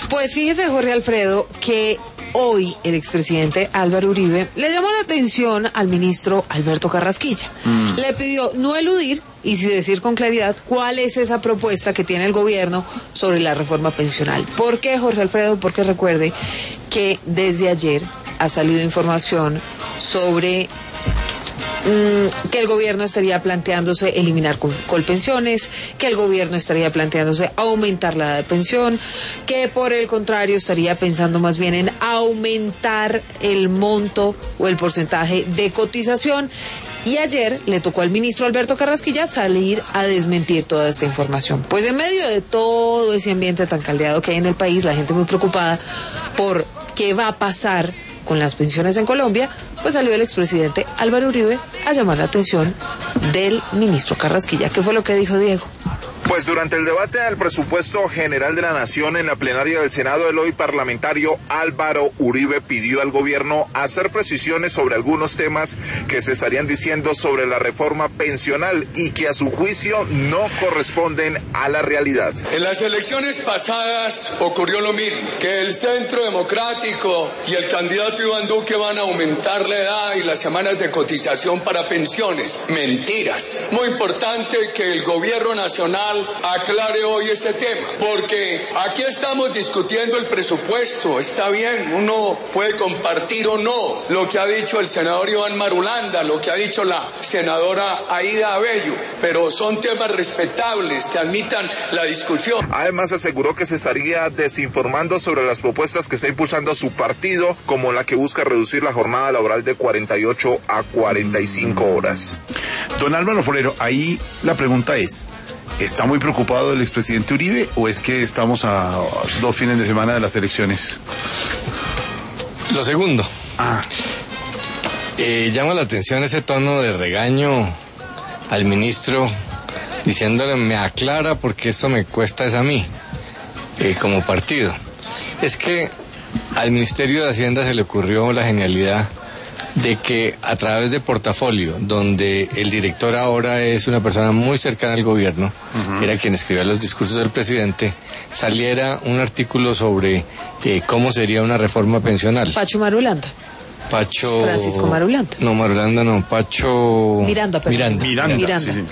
Pues fíjese, Jorge Alfredo, que hoy el expresidente Álvaro Uribe le llamó la atención al ministro Alberto Carrasquilla. Le pidió no eludir y sí decir con claridad cuál es esa propuesta que tiene el gobierno sobre la reforma pensional. ¿Por qué, Jorge Alfredo? Porque recuerde que desde ayer ha salido información sobre que el gobierno estaría planteándose eliminar colpensiones, que el gobierno estaría planteándose aumentar la edad de pensión, que por el contrario estaría pensando más bien en aumentar el monto o el porcentaje de cotización. Y ayer le tocó al ministro Alberto Carrasquilla salir a desmentir toda esta información. Pues en medio de todo ese ambiente tan caldeado que hay en el país, la gente muy preocupada por qué va a pasar con las pensiones en Colombia, pues salió el expresidente Álvaro Uribe a llamar la atención del ministro Carrasquilla. ¿Qué fue lo que dijo Diego? Pues durante el debate del presupuesto general de la Nación en la plenaria del Senado, el hoy parlamentario Álvaro Uribe pidió al gobierno hacer precisiones sobre algunos temas que se estarían diciendo sobre la reforma pensional y que a su juicio no corresponden a la realidad. En las elecciones pasadas ocurrió lo mismo, que el Centro Democrático y el candidato Iván Duque van a aumentar la edad y las semanas de cotización para pensiones. Mentiras. Muy importante que el gobierno nacional aclare hoy ese tema, porque aquí estamos discutiendo el presupuesto. Está bien, uno puede compartir o no lo que ha dicho el senador Iván Marulanda, lo que ha dicho la senadora Aida Abello, pero son temas respetables que admitan la discusión. Además aseguró que se estaría desinformando sobre las propuestas que está impulsando su partido, como la que busca reducir la jornada laboral de 48 a 45 horas. Don Álvaro Forero, ahí la pregunta es: ¿está muy preocupado el expresidente Uribe o es que estamos a 2 fines de semana de las elecciones? Lo segundo. Llama la atención ese tono de regaño al ministro, diciéndole me aclara porque esto me cuesta es a mí, como partido. Es que al Ministerio de Hacienda se le ocurrió la genialidad de que a través de Portafolio, donde el director ahora es una persona muy cercana al gobierno, era quien escribía los discursos del presidente, saliera un artículo sobre cómo sería una reforma pensional. Pacho Marulanda. Francisco Marulanda. No, Marulanda no, Pacho... Miranda. Sí, señor.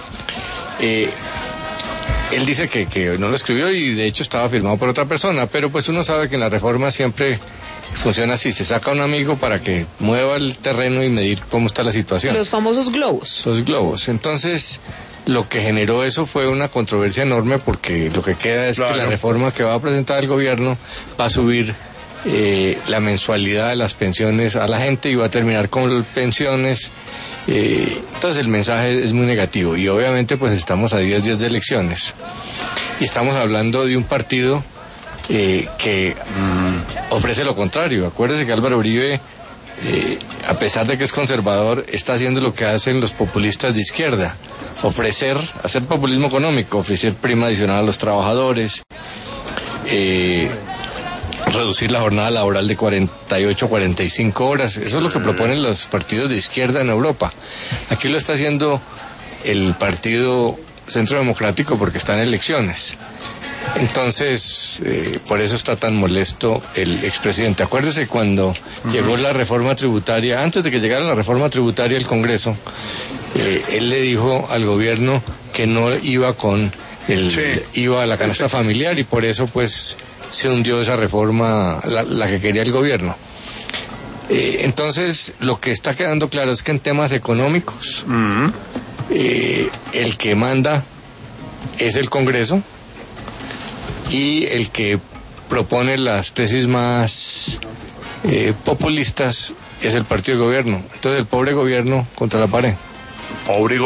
Él dice que no lo escribió y de hecho estaba firmado por otra persona, pero pues uno sabe que en la reforma siempre funciona así, se saca un amigo para que mueva el terreno y medir cómo está la situación. Los famosos globos. Los globos. Entonces, lo que generó eso fue una controversia enorme porque lo que queda es que la reforma que va a presentar el gobierno va a subir la mensualidad de las pensiones a la gente y va a terminar con pensiones. Entonces el mensaje es muy negativo y obviamente pues estamos a 10 días de elecciones y estamos hablando de un partido que ofrece lo contrario. Acuérdese que Álvaro Uribe, a pesar de que es conservador, está haciendo lo que hacen los populistas de izquierda: hacer populismo económico, ofrecer prima adicional a los trabajadores, reducir la jornada laboral de 48 a 45 horas. Eso es lo que proponen los partidos de izquierda en Europa. Aquí lo está haciendo el partido Centro Democrático porque está en elecciones. Entonces, por eso está tan molesto el expresidente. Acuérdese cuando llegó la reforma tributaria, antes de que llegara la reforma tributaria al Congreso, él le dijo al gobierno que no iba iba a la canasta familiar y por eso pues se hundió esa reforma, la que quería el gobierno. Entonces, lo que está quedando claro es que en temas económicos, el que manda es el Congreso y el que propone las tesis más populistas es el partido de gobierno. Entonces, el pobre gobierno contra la pared. Pobre